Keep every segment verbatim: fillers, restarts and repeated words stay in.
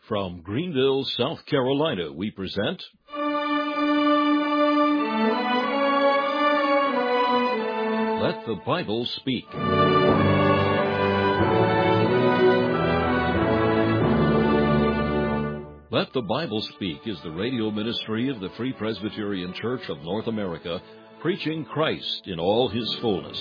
From Greenville, South Carolina, we present Let the Bible Speak. Let the Bible Speak is the radio ministry of the Free Presbyterian Church of North America, preaching Christ in all His fullness.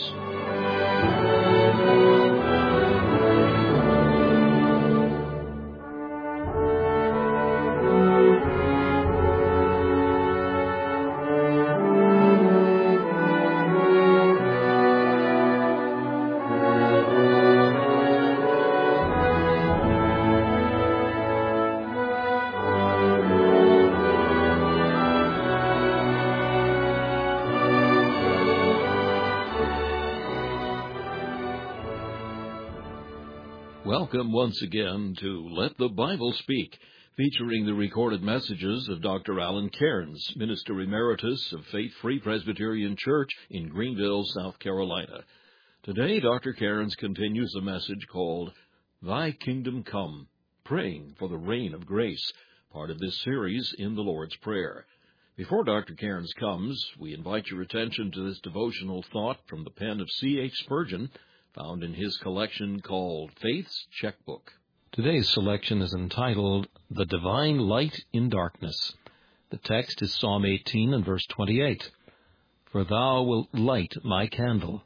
Welcome once again to Let the Bible Speak, featuring the recorded messages of Doctor Alan Cairns, Minister Emeritus of Faith Free Presbyterian Church in Greenville, South Carolina. Today, Doctor Cairns continues a message called Thy Kingdom Come, praying for the reign of grace, part of this series in the Lord's Prayer. Before Doctor Cairns comes, we invite your attention to this devotional thought from the pen of C H Spurgeon, found in his collection called Faith's Checkbook. Today's selection is entitled, The Divine Light in Darkness. The text is Psalm eighteen and verse twenty-eight. For thou wilt light my candle.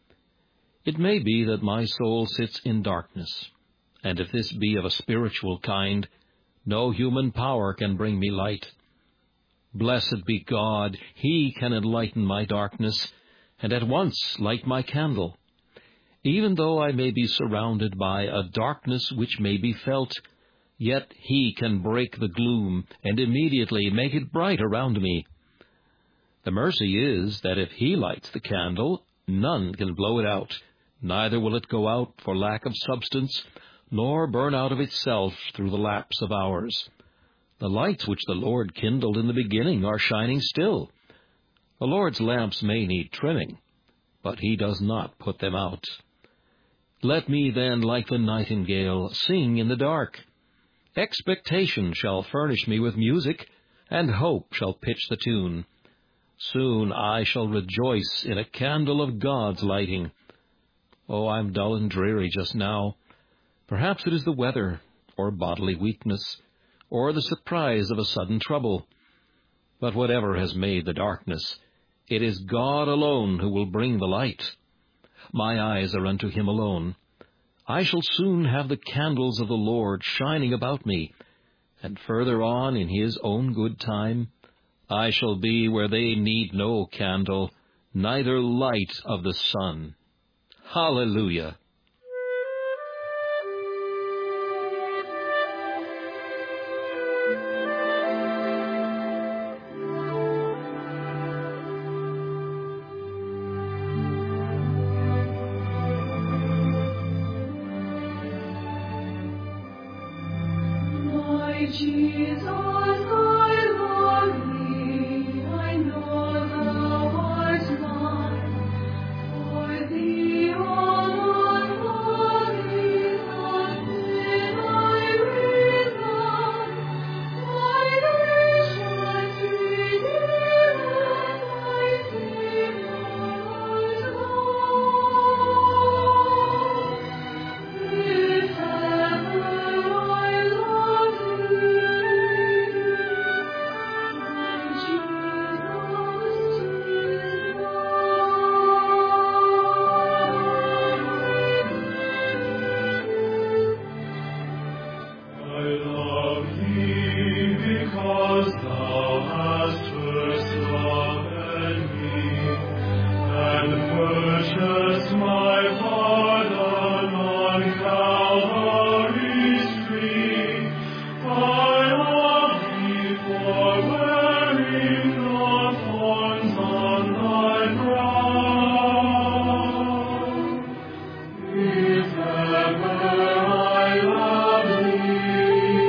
It may be that my soul sits in darkness, and if this be of a spiritual kind, no human power can bring me light. Blessed be God, He can enlighten my darkness, and at once light my candle. Even though I may be surrounded by a darkness which may be felt, yet He can break the gloom and immediately make it bright around me. The mercy is that if He lights the candle, none can blow it out, neither will it go out for lack of substance, nor burn out of itself through the lapse of hours. The lights which the Lord kindled in the beginning are shining still. The Lord's lamps may need trimming, but He does not put them out. Let me then, like the nightingale, sing in the dark. Expectation shall furnish me with music, and hope shall pitch the tune. Soon I shall rejoice in a candle of God's lighting. Oh, I'm dull and dreary just now. Perhaps it is the weather, or bodily weakness, or the surprise of a sudden trouble. But whatever has made the darkness, it is God alone who will bring the light. My eyes are unto Him alone. I shall soon have the candles of the Lord shining about me, and further on in His own good time, I shall be where they need no candle, neither light of the sun. Hallelujah! Jesus, I love Thee, I know Thou art mine, for Thee all unholy have been I risen, Thine gracious Redeemer, Thy Saviour's love. If ever I love If ever I love Thee,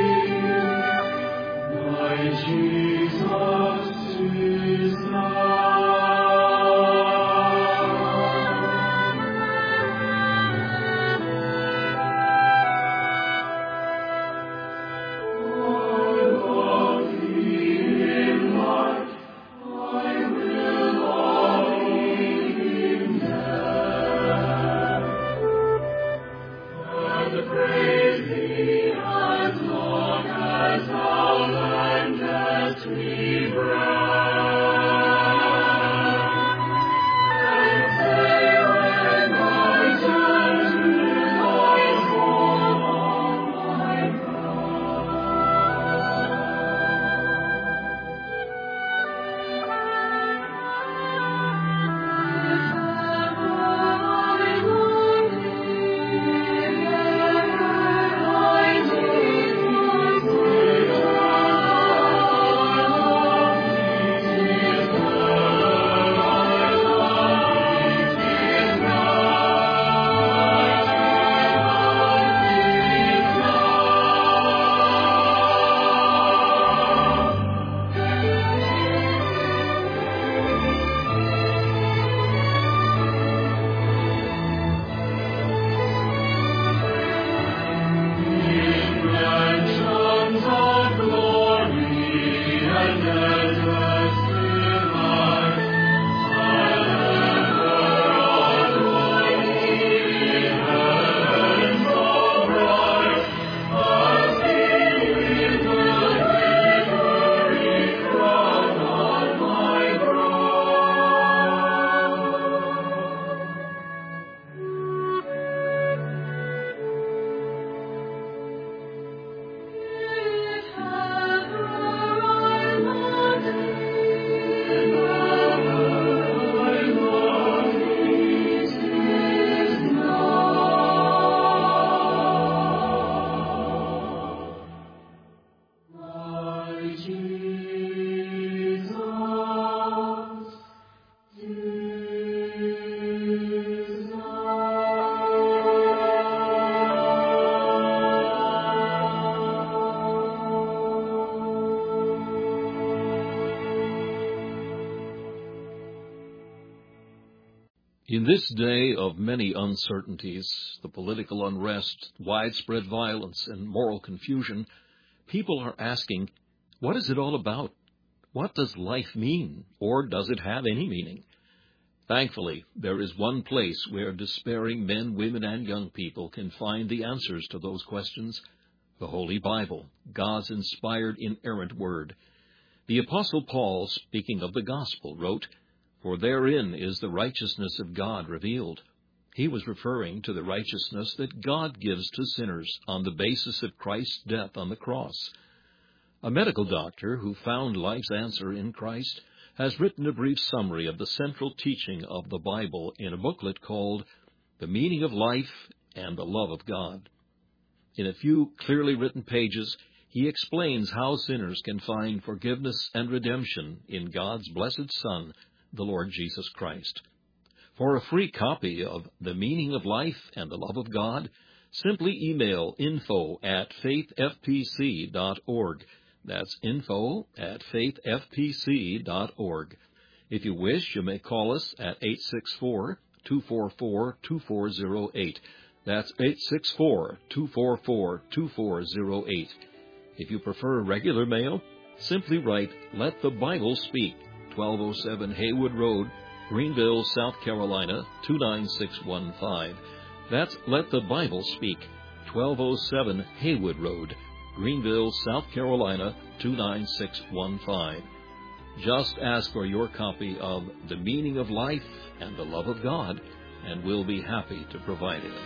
In this day of many uncertainties, the political unrest, widespread violence, and moral confusion, people are asking, what is it all about? What does life mean, or does it have any meaning? Thankfully, there is one place where despairing men, women, and young people can find the answers to those questions: the Holy Bible, God's inspired, inerrant Word. The Apostle Paul, speaking of the Gospel, wrote, "For therein is the righteousness of God revealed." He was referring to the righteousness that God gives to sinners on the basis of Christ's death on the cross. A medical doctor who found life's answer in Christ has written a brief summary of the central teaching of the Bible in a booklet called The Meaning of Life and the Love of God. In a few clearly written pages, he explains how sinners can find forgiveness and redemption in God's blessed Son, the Lord Jesus Christ. For a free copy of The Meaning of Life and the Love of God, simply email info at faith f p c dot org. That's info at faith f p c dot org. If you wish, you may call us at eight six four, two four four, two four zero eight. That's eight six four, two four four, two four zero eight. If you prefer regular mail, simply write Let the Bible Speak, twelve oh seven Haywood Road, Greenville, South Carolina, two nine six one five. That's Let the Bible Speak, twelve oh seven Haywood Road, Greenville, South Carolina, two nine six one five. Just ask for your copy of The Meaning of Life and the Love of God, and we'll be happy to provide it.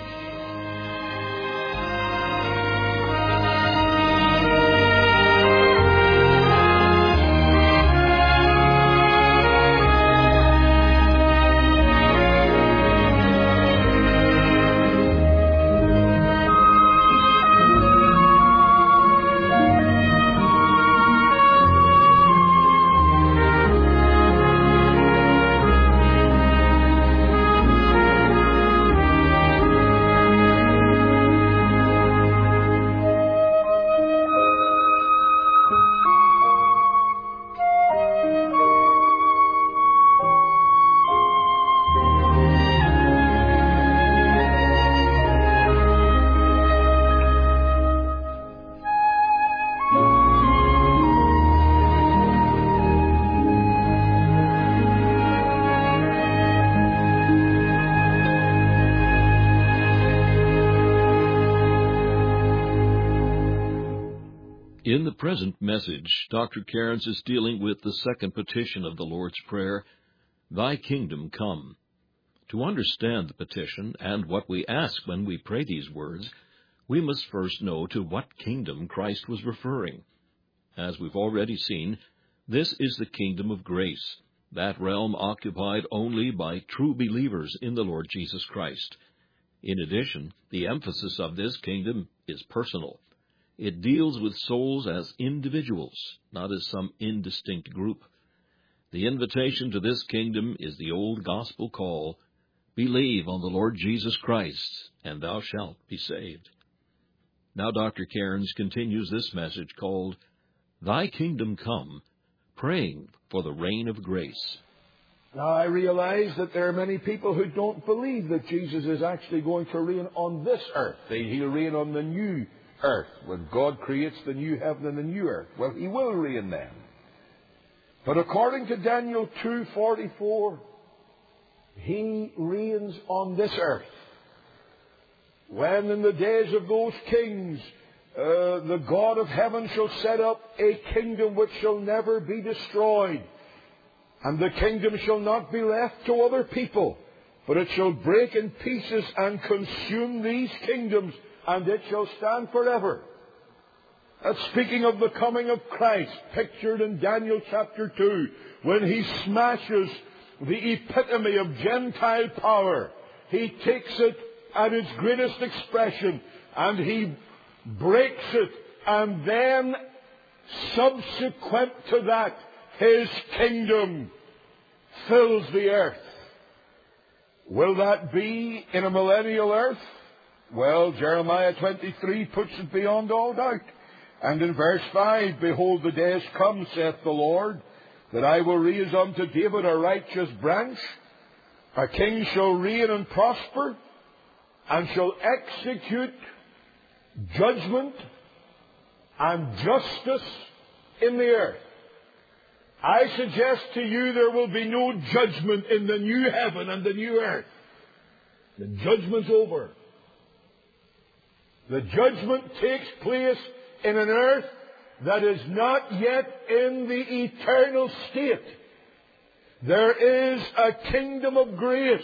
In the present message, Doctor Cairns is dealing with the second petition of the Lord's Prayer, Thy Kingdom Come. To understand the petition and what we ask when we pray these words, we must first know to what kingdom Christ was referring. As we've already seen, this is the kingdom of grace, that realm occupied only by true believers in the Lord Jesus Christ. In addition, the emphasis of this kingdom is personal. It deals with souls as individuals, not as some indistinct group. The invitation to this kingdom is the old gospel call, Believe on the Lord Jesus Christ, and thou shalt be saved. Now Doctor Cairns continues this message called, Thy Kingdom Come, praying for the reign of grace. Now, I realize that there are many people who don't believe that Jesus is actually going to reign on this earth. He'll reign on the new earth, when God creates the new heaven and the new earth. Well, He will reign then. But according to Daniel two forty-four, He reigns on this earth. When in the days of those kings, uh, the God of heaven shall set up a kingdom which shall never be destroyed. And the kingdom shall not be left to other people, but it shall break in pieces and consume these kingdoms, and it shall stand forever. That's speaking of the coming of Christ, pictured in Daniel chapter two, when He smashes the epitome of Gentile power. He takes it at its greatest expression, and He breaks it, and then, subsequent to that, His kingdom fills the earth. Will that be in a millennial earth? Well, Jeremiah twenty-three puts it beyond all doubt. And in verse five, Behold, the days come, saith the Lord, that I will raise unto David a righteous branch, A king shall reign and prosper, and shall execute judgment and justice in the earth. I suggest to you there will be no judgment in the new heaven and the new earth. The judgment's over. The judgment takes place in an earth that is not yet in the eternal state. There is a kingdom of grace.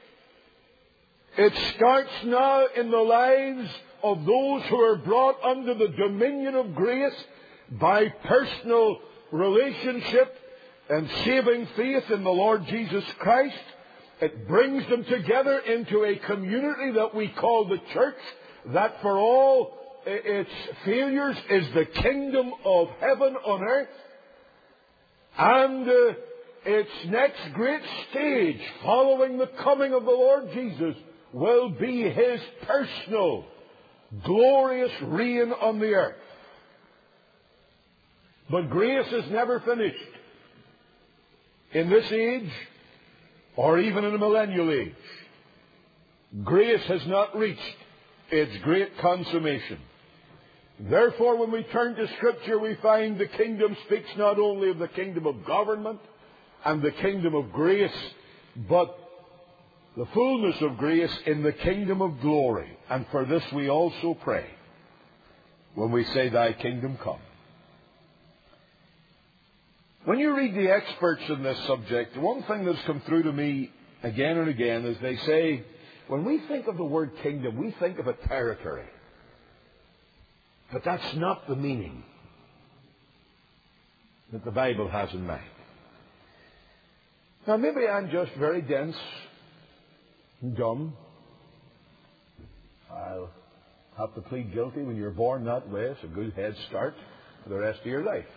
It starts now in the lives of those who are brought under the dominion of grace by personal relationship and saving faith in the Lord Jesus Christ. It brings them together into a community that we call the church, that for all its failures is the kingdom of heaven on earth. And uh, its next great stage, following the coming of the Lord Jesus, will be His personal, glorious reign on the earth. But grace is never finished in this age or even in the millennial age. Grace has not reached its great consummation. Therefore, when we turn to Scripture, we find the kingdom speaks not only of the kingdom of government and the kingdom of grace, but the fullness of grace in the kingdom of glory. And for this we also pray when we say, Thy kingdom come. When you read the experts in this subject, the one thing that's come through to me again and again is they say, when we think of the word kingdom, we think of a territory. But that's not the meaning that the Bible has in mind. Now, maybe I'm just very dense and dumb. I'll have to plead guilty. When you're born that way, it's a good head start for the rest of your life.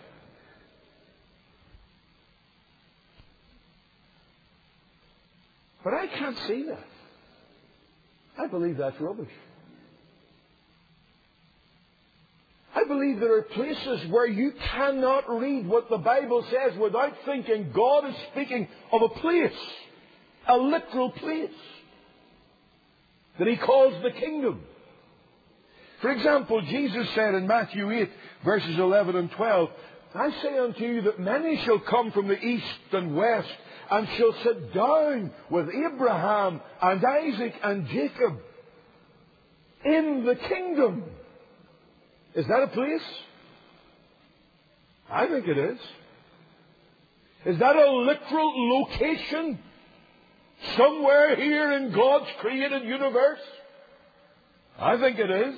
But I can't see that. I believe that's rubbish. I believe there are places where you cannot read what the Bible says without thinking God is speaking of a place, a literal place, that He calls the kingdom. For example, Jesus said in Matthew eight, verses eleven and twelve, I say unto you that many shall come from the east and west, and shall sit down with Abraham and Isaac and Jacob in the kingdom. Is that a place? I think it is. Is that a literal location somewhere here in God's created universe? I think it is.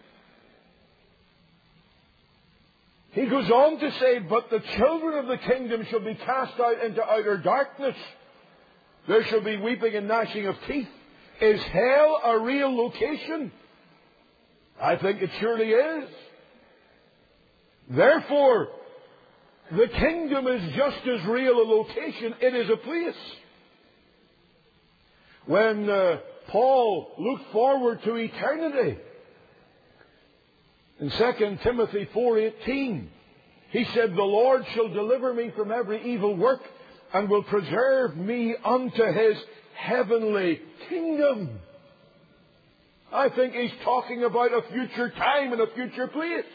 He goes on to say, but the children of the kingdom shall be cast out into outer darkness. There shall be weeping and gnashing of teeth. Is hell a real location? I think it surely is. Therefore, the kingdom is just as real a location. It is a place. When uh, Paul looked forward to eternity, in Second Timothy four eighteen, he said, the Lord shall deliver me from every evil work and will preserve me unto His heavenly kingdom. I think he's talking about a future time and a future place.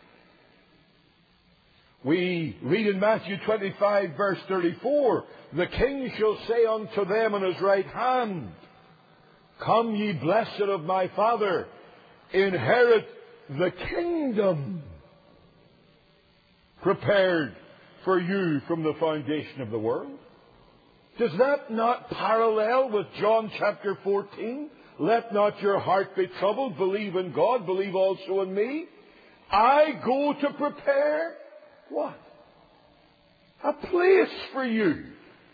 We read in Matthew twenty-five, verse thirty-four, the King shall say unto them on His right hand, come ye blessed of my Father, inherit the kingdom prepared for you from the foundation of the world. Does that not parallel with John chapter fourteen? Let not your heart be troubled. Believe in God. Believe also in me. I go to prepare what? A place for you.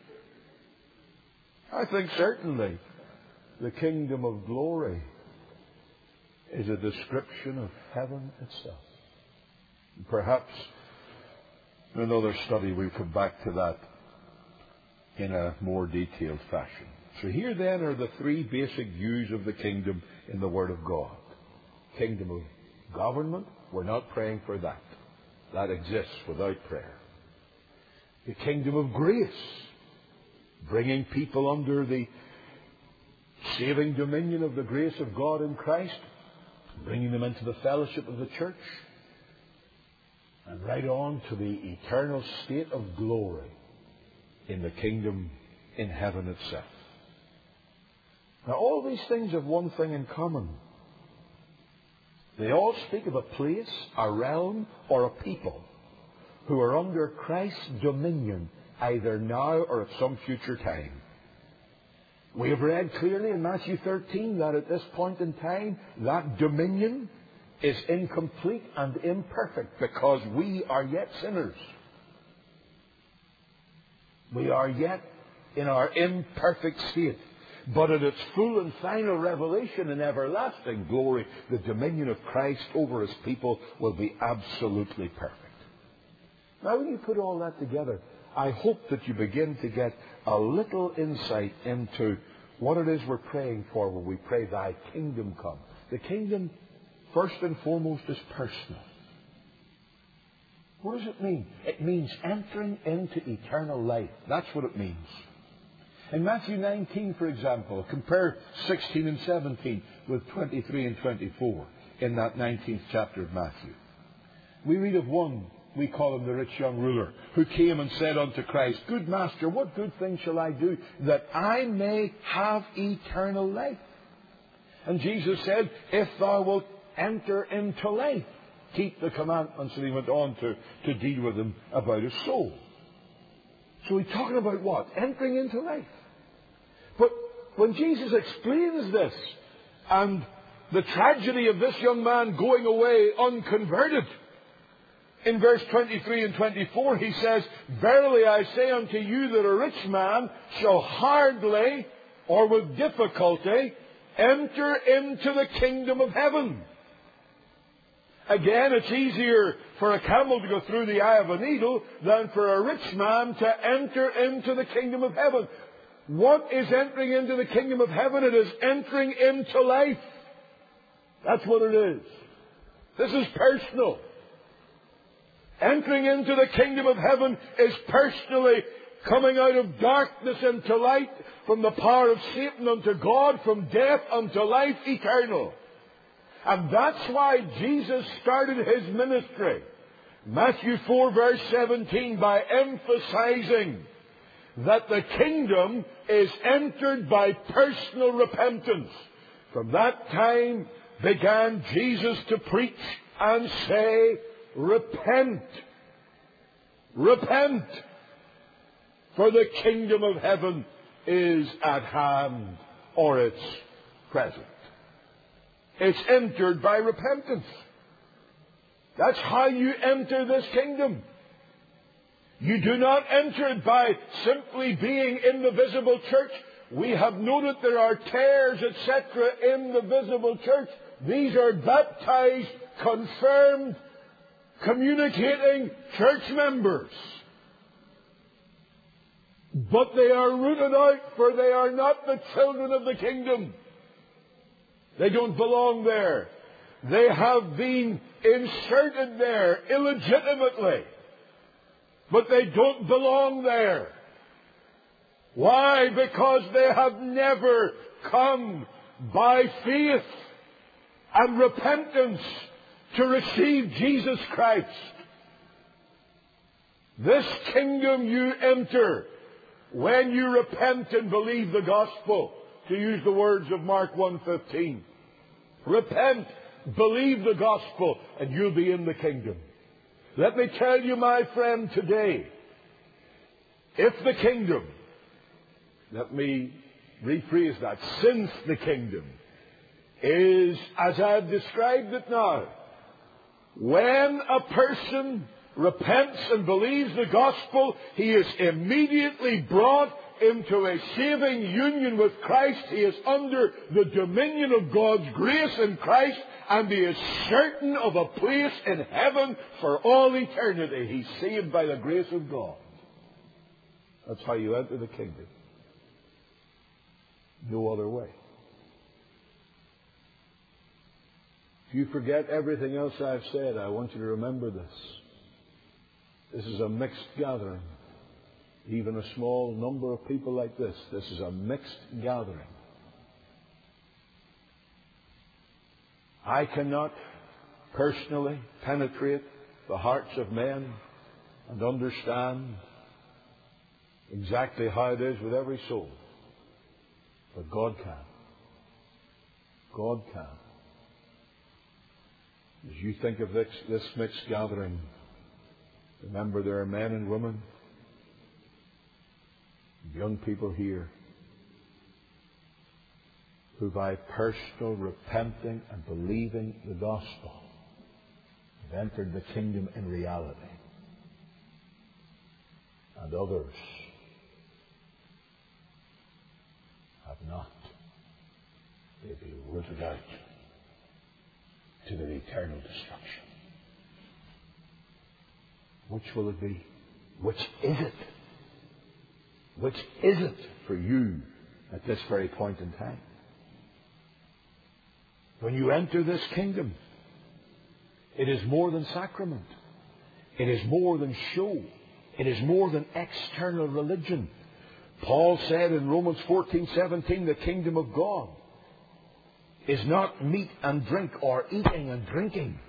I think certainly the kingdom of glory is a description of heaven itself. Perhaps in another study we'll come back to that in a more detailed fashion. So here then are the three basic views of the kingdom in the Word of God. Kingdom of government, we're not praying for that. That exists without prayer. The kingdom of grace, bringing people under the saving dominion of the grace of God in Christ, bringing them into the fellowship of the church, and right on to the eternal state of glory in the kingdom in heaven itself. Now, all these things have one thing in common. They all speak of a place, a realm, or a people who are under Christ's dominion either now or at some future time. We have read clearly in Matthew thirteen that at this point in time, that dominion is incomplete and imperfect because we are yet sinners. We are yet in our imperfect state. But at its full and final revelation in everlasting glory, the dominion of Christ over His people will be absolutely perfect. Now, when you put all that together, I hope that you begin to get a little insight into what it is we're praying for when we pray, Thy kingdom come. The kingdom, first and foremost, is personal. What does it mean? It means entering into eternal life. That's what it means. In Matthew nineteen, for example, compare sixteen and seventeen with twenty-three and twenty-four in that nineteenth chapter of Matthew. We read of one, we call him the rich young ruler, who came and said unto Christ, Good Master, what good thing shall I do that I may have eternal life? And Jesus said, If thou wilt enter into life, keep the commandments. And he went on to, to deal with him about his soul. So he's talking about what? Entering into life. But when Jesus explains this and the tragedy of this young man going away unconverted, in verse twenty-three and twenty-four he says, Verily I say unto you that a rich man shall hardly or with difficulty enter into the kingdom of heaven. Again, it's easier for a camel to go through the eye of a needle than for a rich man to enter into the kingdom of heaven. What is entering into the kingdom of heaven? It is entering into life. That's what it is. This is personal. Entering into the kingdom of heaven is personally coming out of darkness into light, from the power of Satan unto God, from death unto life eternal. And that's why Jesus started His ministry, Matthew four verse seventeen, by emphasizing that the kingdom is entered by personal repentance. From that time began Jesus to preach and say, Repent. Repent. For the kingdom of heaven is at hand, or it's present. It's entered by repentance. That's how you enter this kingdom. You do not enter it by simply being in the visible church. We have noted there are tares, et cetera, in the visible church. These are baptized, confirmed, communicating church members. But they are rooted out, for they are not the children of the kingdom. They don't belong there. They have been inserted there illegitimately. But they don't belong there. Why? Because they have never come by faith and repentance to receive Jesus Christ. This kingdom you enter when you repent and believe the gospel, to use the words of Mark one fifteen. Repent, believe the gospel, and you'll be in the kingdom. Let me tell you, my friend, today, if the kingdom, let me rephrase that, since the kingdom is as I've described it now, when a person repents and believes the gospel, he is immediately brought into a saving union with Christ. He is under the dominion of God's grace in Christ, and he is certain of a place in heaven for all eternity. He's saved by the grace of God. That's how you enter the kingdom. No other way. If you forget everything else I've said, I want you to remember this. This is a mixed gathering. Even a small number of people like this, this is a mixed gathering. I cannot personally penetrate the hearts of men and understand exactly how it is with every soul. But God can. God can. As you think of this, this mixed gathering, remember there are men and women, young people here, who by personal repenting and believing the gospel have entered the kingdom in reality. And others have not. They've been rooted out to their eternal destruction. Which will it be? Which is it? Which is it for you at this very point in time? When you enter this kingdom, it is more than sacrament. It is more than show. It is more than external religion. Paul said in Romans fourteen seventeen, the kingdom of God is not meat and drink or eating and drinking.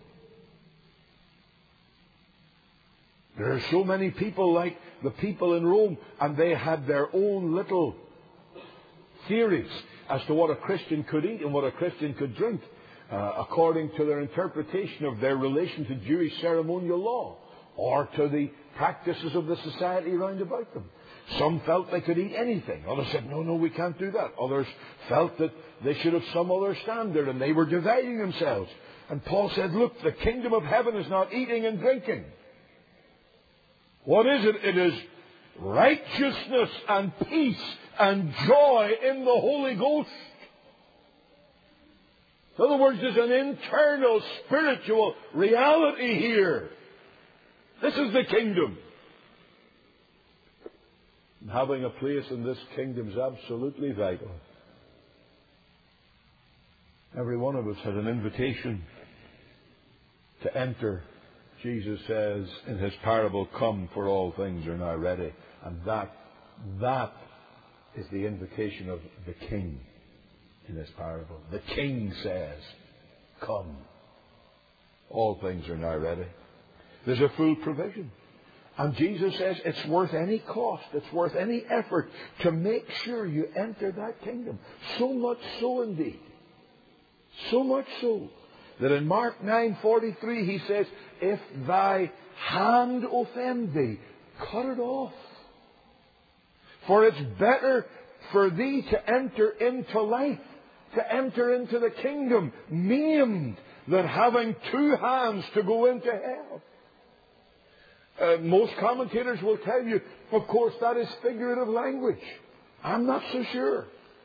There are so many people like the people in Rome, and they had their own little theories as to what a Christian could eat and what a Christian could drink, uh, according to their interpretation of their relation to Jewish ceremonial law or to the practices of the society round about them. Some felt they could eat anything. Others said, no, no, we can't do that. Others felt that they should have some other standard, and they were dividing themselves. And Paul said, look, the kingdom of heaven is not eating and drinking. What is it? It is righteousness and peace and joy in the Holy Ghost. In other words, there's an internal spiritual reality here. This is the kingdom. And having a place in this kingdom is absolutely vital. Every one of us has an invitation to enter. Jesus says in his parable, come, for all things are now ready. And that, that is the invitation of the King in this parable. The King says, come. All things are now ready. There's a full provision. And Jesus says it's worth any cost, it's worth any effort to make sure you enter that kingdom. So much so indeed. So much so that in Mark nine forty-three he says, if thy hand offend thee, cut it off. For it's better for thee to enter into life, to enter into the kingdom maimed, than having two hands to go into hell. Uh, most commentators will tell you, of course, that is figurative language. I'm not so sure.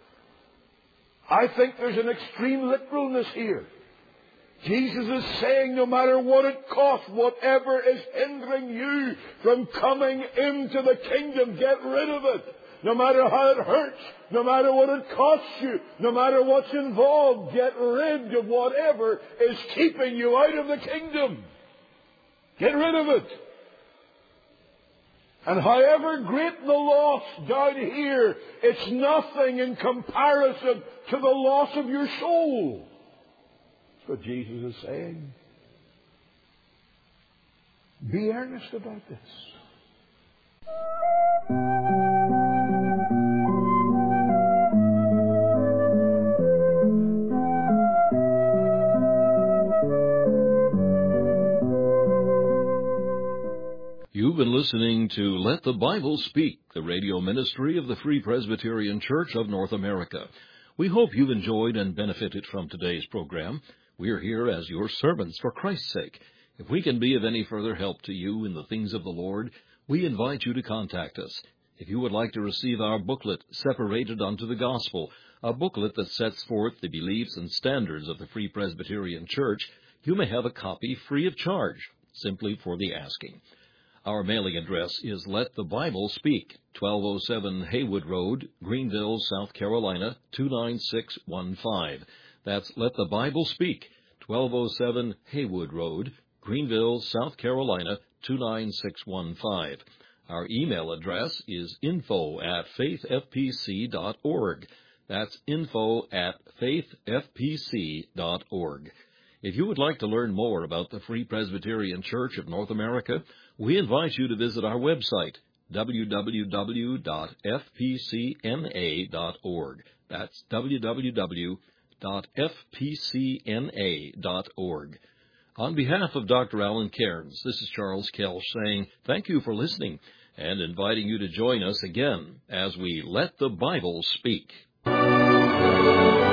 I think there's an extreme literalness here. Jesus is saying no matter what it costs, whatever is hindering you from coming into the kingdom, get rid of it. No matter how it hurts, no matter what it costs you, no matter what's involved, get rid of whatever is keeping you out of the kingdom. Get rid of it. And however great the loss down here, it's nothing in comparison to the loss of your soul. That's what Jesus is saying. Be earnest about this. You've been listening to Let the Bible Speak, the radio ministry of the Free Presbyterian Church of North America. We hope you've enjoyed and benefited from today's program. We're here as your servants for Christ's sake. If we can be of any further help to you in the things of the Lord, we invite you to contact us. If you would like to receive our booklet, Separated unto the Gospel, a booklet that sets forth the beliefs and standards of the Free Presbyterian Church, you may have a copy free of charge, simply for the asking. Our mailing address is Let the Bible Speak, twelve oh seven Haywood Road, Greenville, South Carolina, two nine six one five. That's Let the Bible Speak, twelve oh seven Haywood Road, Greenville, South Carolina, two nine six one five. Our email address is info at faith f p c dot org. That's info at faith f p c dot org. If you would like to learn more about the Free Presbyterian Church of North America, we invite you to visit our website, w w w dot f p c n a dot org. That's w w w dot f p c n a dot org. On behalf of Doctor Alan Cairns, this is Charles Kelch saying thank you for listening and inviting you to join us again as we let the Bible speak.